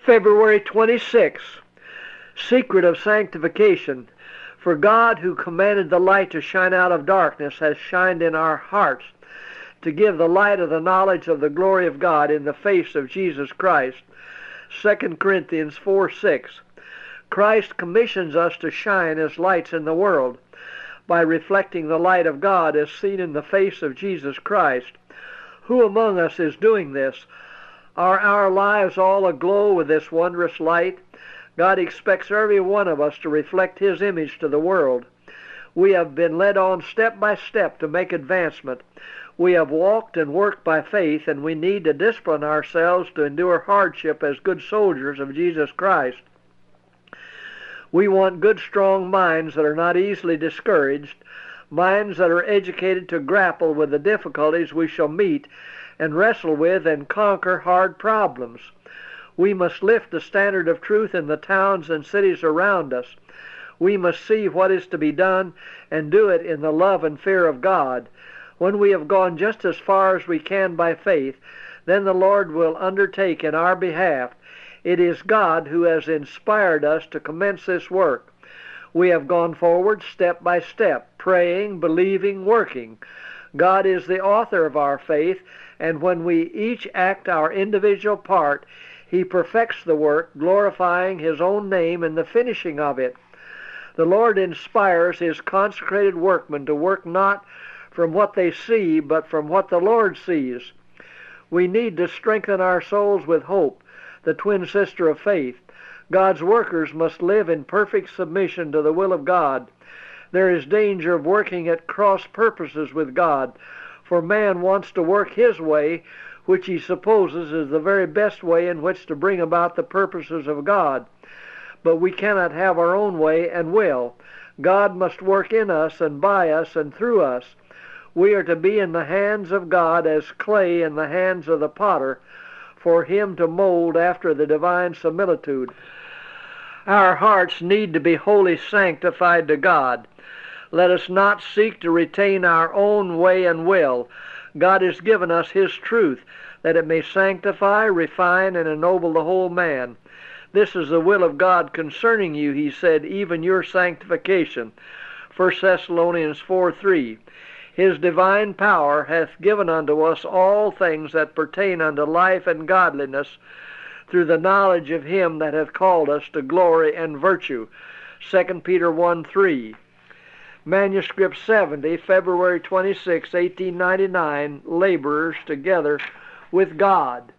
February 26. Secret of sanctification. For God, who commanded the light to shine out of darkness, has shined in our hearts to give the light of the knowledge of the glory of God in the face of Jesus Christ. 2 Corinthians 4:6. Christ commissions us to shine as lights in the world by reflecting the light of God as seen in the face of Jesus Christ. Who among us is doing this? Are our lives all aglow with this wondrous light? God expects every one of us to reflect His image to the world. We have been led on step by step to make advancement. We have walked and worked by faith, and we need to discipline ourselves to endure hardship as good soldiers of Jesus Christ. We want good, strong minds that are not easily discouraged, minds that are educated to grapple with the difficulties we shall meet and wrestle with and conquer hard problems. We must lift the standard of truth in the towns and cities around us. We must see what is to be done and do it in the love and fear of God. When we have gone just as far as we can by faith, then the Lord will undertake in our behalf. It is God who has inspired us to commence this work. We have gone forward step by step, praying, believing, working. God is the author of our faith, and when we each act our individual part, He perfects the work, glorifying His own name in the finishing of it. The Lord inspires His consecrated workmen to work not from what they see, but from what the Lord sees. We need to strengthen our souls with hope, the twin sister of faith. God's workers must live in perfect submission to the will of God. There is danger of working at cross purposes with God, for man wants to work his way, which he supposes is the very best way in which to bring about the purposes of God. But we cannot have our own way and will. God must work in us and by us and through us. We are to be in the hands of God as clay in the hands of the potter, for Him to mold after the divine similitude. Our hearts need to be wholly sanctified to God. Let us not seek to retain our own way and will. God has given us His truth, that it may sanctify, refine, and ennoble the whole man. This is the will of God concerning you, He said, even your sanctification. 1 Thessalonians 4:3. His divine power hath given unto us all things that pertain unto life and godliness, through the knowledge of Him that hath called us to glory and virtue. 2 Peter 1:3. Manuscript 70, February 26, 1899, Laborers Together with God.